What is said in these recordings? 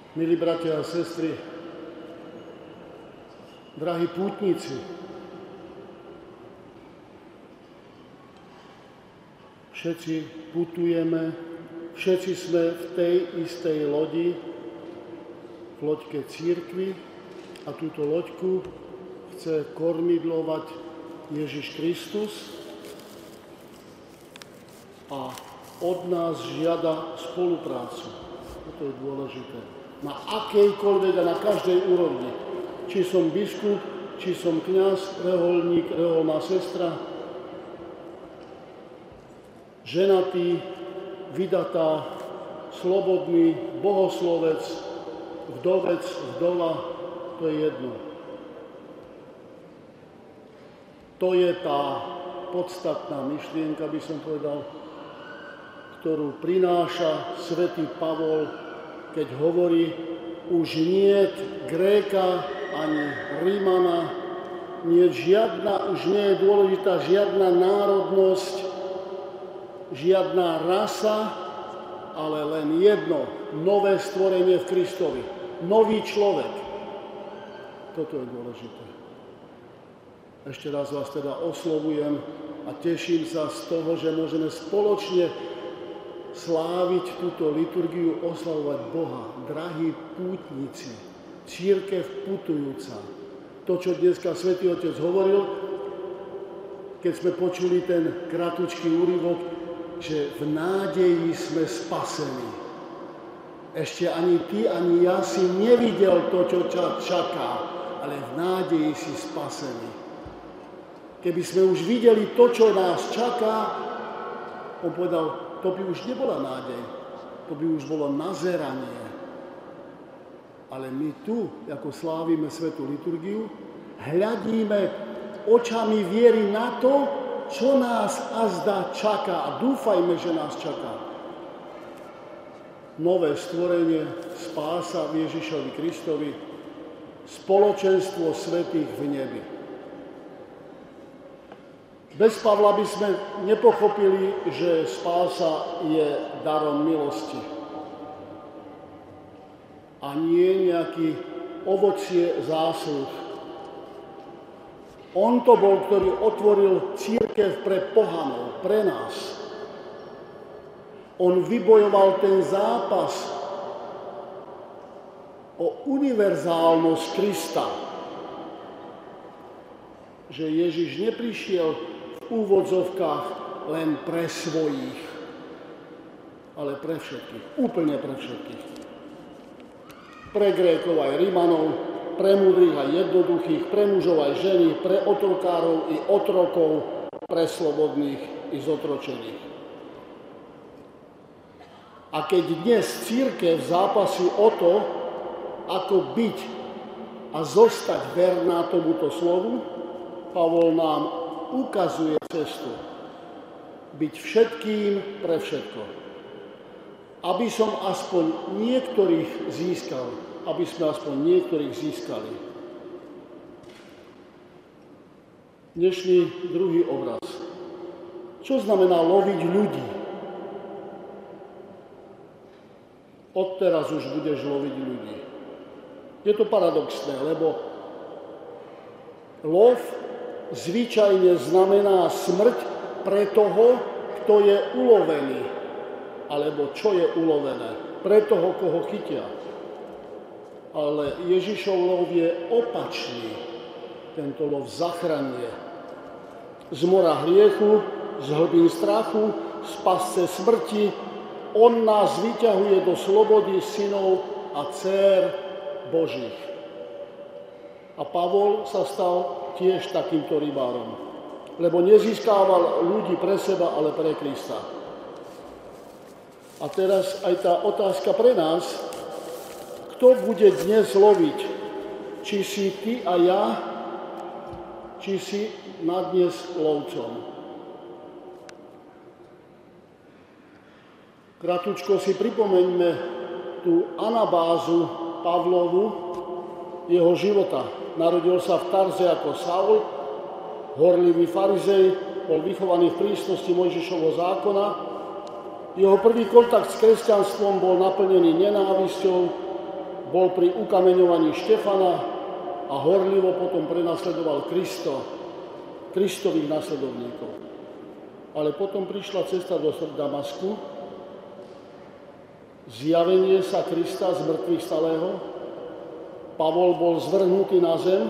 Milí bratia a sestry, drahí pútnici, všetci putujeme, všetci sme v tej istej lodi, v loďke cirkvi, a túto loďku chce kormidlovať Ježiš Kristus a od nás žiada spoluprácu. Toto je dôležité. Na akejkoľvek a na každej úrovni. Či som biskup, či som kňaz, reholník, reholná sestra, ženatý, vydatá, slobodný, bohoslovec, vdovec, vdova, to je jedno. To je tá podstatná myšlienka, by som povedal, ktorú prináša svätý Pavol, keď hovorí, už niet Gréka ani Rímana, už nie je dôležitá žiadna národnosť, žiadna rasa, ale len jedno, nové stvorenie v Kristovi, nový človek. Toto je dôležité. Ešte raz vás teda oslovujem a teším sa z toho, že môžeme spoločne sláviť túto liturgiu, oslavovať Boha. Drahí pútnici, cirkev putujúca. To, čo dneska Svätý Otec hovoril, keď sme počuli ten kratučký úryvok, že v nádeji sme spasení. Ešte ani ty, ani ja si nevidel to, čo ťa čaká, ale v nádeji si spasený. Keby sme už videli to, čo nás čaká, on povedal, to by už nebola nádej, to by už bolo nazeranie. Ale my tu, ako slávime svätú liturgiu, hľadíme očami viery na to, čo nás azda čaká. A dúfajme, že nás čaká. Nové stvorenie, spása v Ježišovi Kristovi, spoločenstvo svätých v nebi. Bez Pavla by sme nepochopili, že spása je darom milosti. A nie nejaký ovocie zásluh. On to bol, ktorý otvoril cirkev pre pohanov, pre nás. On vybojoval ten zápas o univerzálnosť Krista. Že Ježiš neprišiel v úvodzovkách len pre svojich, ale pre všetkých, úplne pre všetkých. Pre Grékov aj Rímanov, pre múdrych aj jednoduchých, pre mužov aj ženy, pre otrokárov i otrokov, pre slobodných i zotročených. A keď dnes cirkev zápasí o to, ako byť a zostať verná tomuto slovu, Pavol nám ukazuje cestu. Byť všetkým pre všetko. Aby som aspoň niektorých získal. Aby sme aspoň niektorých získali. Dnešný druhý obraz. Čo znamená loviť ľudí? Odteraz už budeš loviť ľudí. Je to paradoxné, lebo lov zvyčajne znamená smrť pre toho, kto je ulovený. Alebo čo je ulovené. Pre toho, koho chytia. Ale Ježišov lov je opačný. Tento lov zachraňuje. Z mora hriechu, z hlbín strachu, z pasce smrti, on nás vyťahuje do slobody synov a dcér Božích. A Pavol sa stal tiež takýmto rybárom, lebo nezískával ľudí pre seba, ale pre Krista. A teraz aj tá otázka pre nás, kto bude dnes loviť? Či si ty a ja, či si na dnes lovcom? Kratučko si pripomeňme tú anabázu Pavlovu, jeho života. Narodil sa v Tarze ako Saul, horlivý farizej, bol vychovaný v prísnosti Mojžišovho zákona. Jeho prvý kontakt s kresťanstvom bol naplnený nenávisťou, bol pri ukameňovaní Štefana a horlivo potom prenasledoval Kristových nasledovníkov. Ale potom prišla cesta do Damasku, zjavenie sa Krista z mŕtvych stalého, Pavol bol zvrhnutý na zem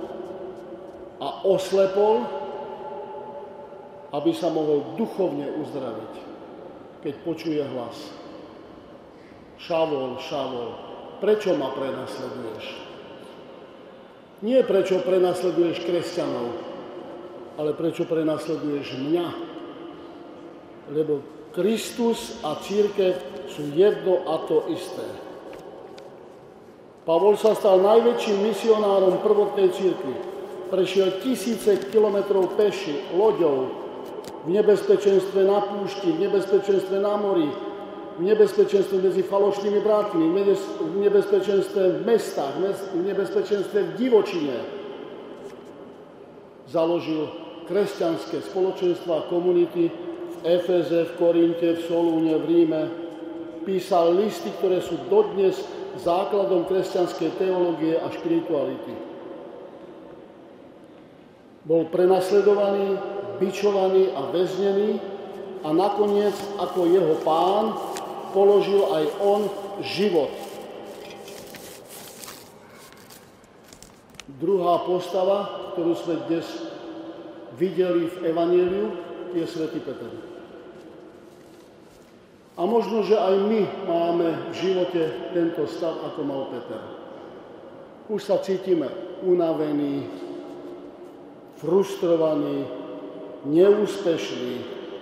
a oslepol, aby sa mohol duchovne uzdraviť, keď počuje hlas. Šavol, Šavol, prečo ma prenasleduješ? Nie prečo prenasleduješ kresťanov, ale prečo prenasleduješ mňa? Lebo Kristus a cirkev sú jedno a to isté. Pavol sa stal najväčším misionárom prvotnej cirkvi. Prešiel tisíce kilometrov peši, loďou, v nebezpečenstve na púšti, v nebezpečenstve na mori, v nebezpečenstve medzi falošnými bratmi, v nebezpečenstve v mestách, v nebezpečenstve v divočine. Založil kresťanské spoločenstva a komunity v Efeze, v Korinte, v Solúne, v Ríme. Písal listy, ktoré sú dodnes základom kresťanskej teológie a špirituality. Bol prenasledovaný, bičovaný a väznený a nakoniec, ako jeho pán, položil aj on život. Druhá postava, ktorú sme dnes videli v Evanjeliu, je svätý Peter. A možno, že aj my máme v živote tento stav, ako mal Peter. Už sa cítime unavení, frustrovaní, neúspešní,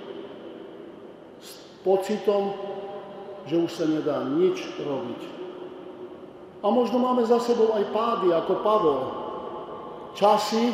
s pocitom, že už sa nedá nič robiť. A možno máme za sebou aj pády, ako Pavol. Časy,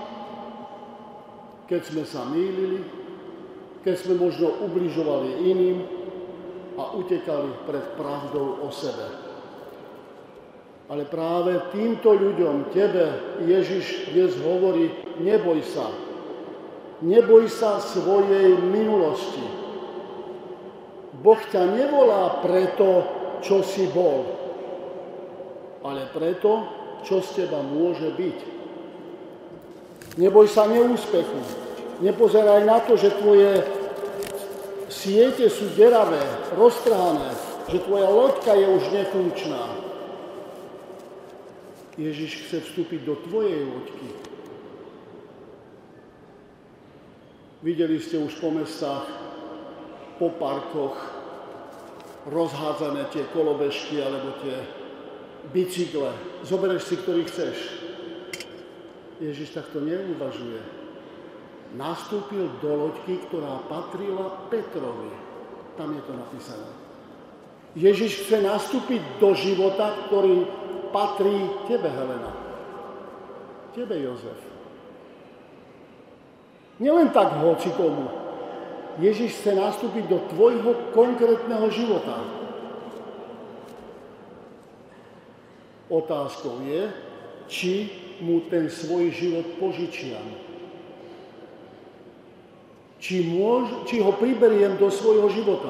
keď sme sa mýlili, keď sme možno ubližovali iným a utekali pred pravdou o sebe. Ale práve týmto ľuďom, tebe, Ježiš dnes hovorí, neboj sa. Neboj sa svojej minulosti. Boh ťa nevolá preto, čo si bol, ale preto, čo z teba môže byť. Neboj sa neúspechu. Nepozeraj na to, že tvoje siete sú deravé, roztrhané, že tvoja loďka je už nefunkčná. Ježiš chce vstúpiť do tvojej loďky. Videli ste už po mestách, po parkoch, rozhádzané tie kolobežky alebo tie bicykle. Zoberieš si, ktorý chceš. Ježiš takto neuvažuje. Nastúpil do loďky, ktorá patrila Petrovi. Tam je to napísané. Ježiš chce nastúpiť do života, ktorý patrí tebe, Helena. Tebe, Jozef. Nielen tak hocikomu. Ježiš chce nastúpiť do tvojho konkrétneho života. Otázkou je, či mu ten svoj život požičiam. Či ho priberiem do svojho života.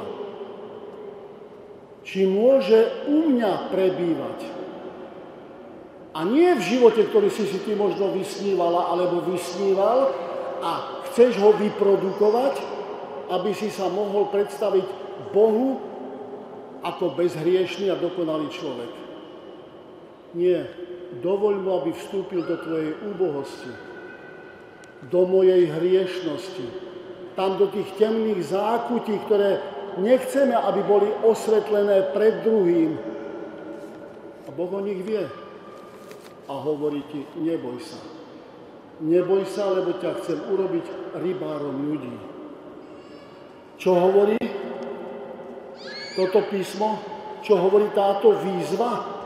Či môže u mňa prebývať. A nie v živote, ktorý si ty možno vysnívala alebo vysníval a chceš ho vyprodukovať, aby si sa mohol predstaviť Bohu ako bezhriešný a dokonalý človek. Nie. Dovoľ mu, aby vstúpil do tvojej úbohosti, do mojej hriešnosti, tam do tých temných zákutí, ktoré nechceme, aby boli osvetlené pred druhým. A Boh o nich vie. A hovorí ti, neboj sa. Neboj sa, lebo ťa chcem urobiť rybárom ľudí. Čo hovorí toto písmo? Čo hovorí táto výzva?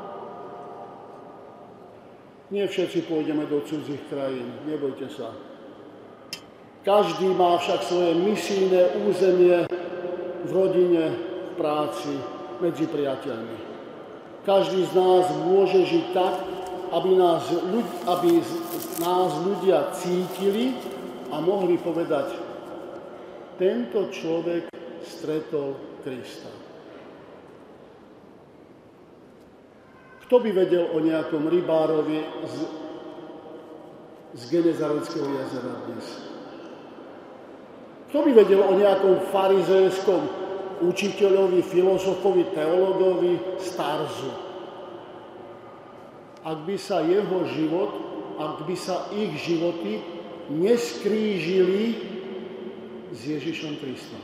Nie všetci pôjdeme do cudzích krajín, nebojte sa. Každý má však svoje misijné územie v rodine, v práci, medzi priateľmi. Každý z nás môže žiť tak, aby nás ľudia cítili a mohli povedať, tento človek stretol Krista. Kto by vedel o nejakom rybárovi z Genezareckého jazera dnes? Kto by vedel o nejakom farizejskom učiteľovi, filozofovi, teológovi z Tarzu? Ak by sa jeho život, ak by sa ich životy neskrížili s Ježišom Kristom.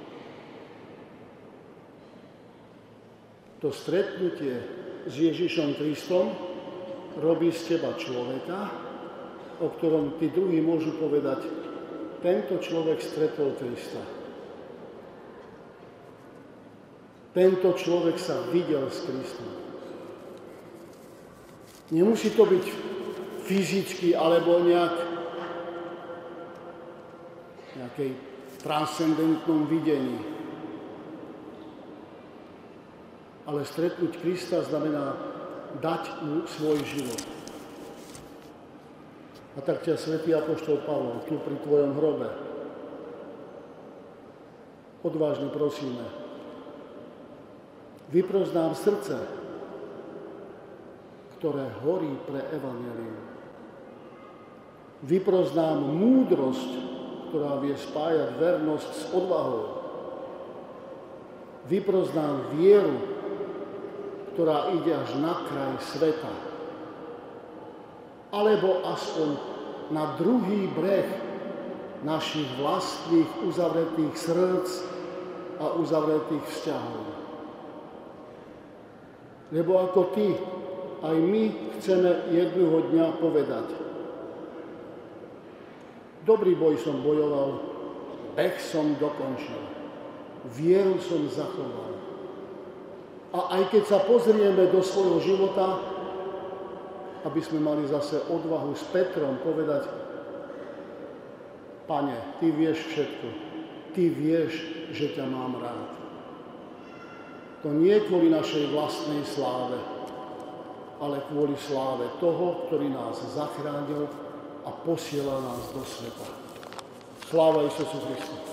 To stretnutie s Ježišom Kristom robí z teba človeka, o ktorom tí druhí môžu povedať, tento človek stretol Krista. Tento človek sa videl s Kristom. Nemusí to byť fyzicky alebo nejakej transcendentnom videní. Ale stretnúť Krista znamená dať mu svoj život. A tak ťa svätý apoštol Pavol tu pri tvojom hrobe odvážne prosíme. Vypros nám srdce, ktoré horí pre evanjelium. Vypros nám múdrosť, ktorá vie spájať vernosť s odvahou. Vypros nám vieru, ktorá ide až na kraj sveta. Alebo aspoň na druhý breh našich vlastných uzavretých srdc a uzavretých vzťahov. Lebo ako ty, aj my chceme jedného dňa povedať: dobrý boj som bojoval, beh som dokončil, vieru som zachoval. A aj keď sa pozrieme do svojho života, aby sme mali zase odvahu s Petrom povedať: Pane, ty vieš všetko, ty vieš, že ťa mám rád. To nie kvôli našej vlastnej sláve, ale kvôli sláve toho, ktorý nás zachránil a posiela nás do sveta. Sláva Isusu Kristu.